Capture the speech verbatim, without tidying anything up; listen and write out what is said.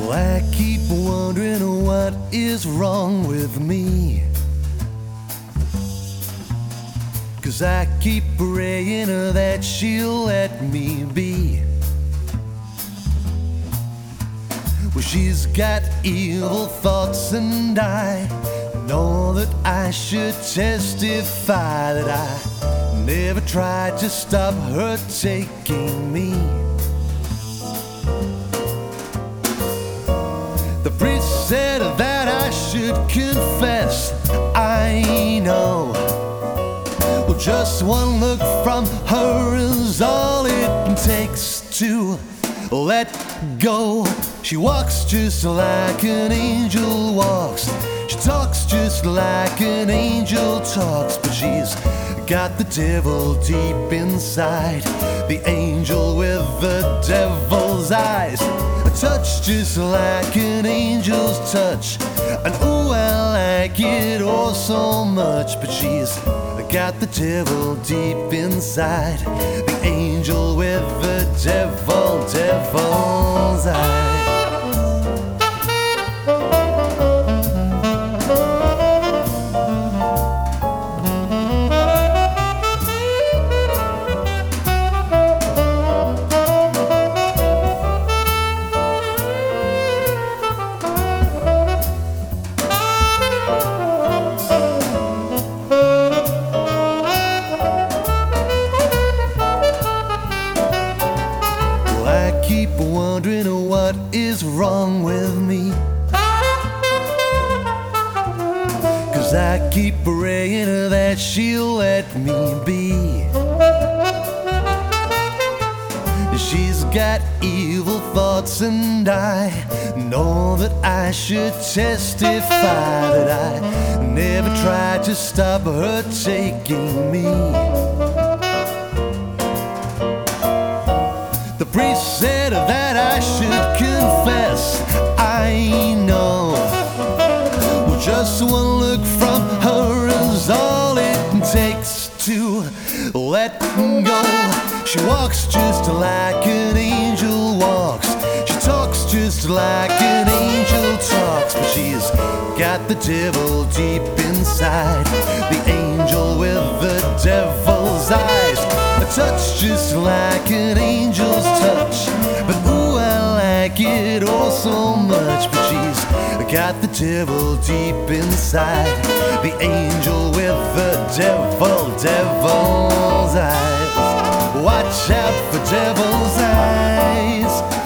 Well, I keep wondering what is wrong with me, 'cause I keep praying that she'll let me be. Well, she's got evil thoughts, and I know that I should testify that I never tried to stop her taking me. The priest said that I should confess. I know, well, just one look from her is all it takes to let go. She walks just like an angel walks. She talks just like an angel talks, but she's got the devil deep inside, the angel with the devil's eyes. A touch just like an angel's touch, and oh, I like it oh so much. But she's got the devil deep inside, the angel with the devil, devil's eyes. I keep wondering what is wrong with me, 'cause I keep praying that she'll let me be. She's got evil thoughts, and I know that I should testify that I never tried to stop her taking me. The priest said that I should confess. I know, well, just one look from her is all it takes to let go. She walks just like an angel walks. She talks just like an angel talks, but she's got the devil deep inside, the angel with the devil's eyes. A touch just like an angel's touch, but ooh, I like it oh so much. But she's got the devil deep inside, the angel with the devil, devil's eyes. Watch out for devil's eyes.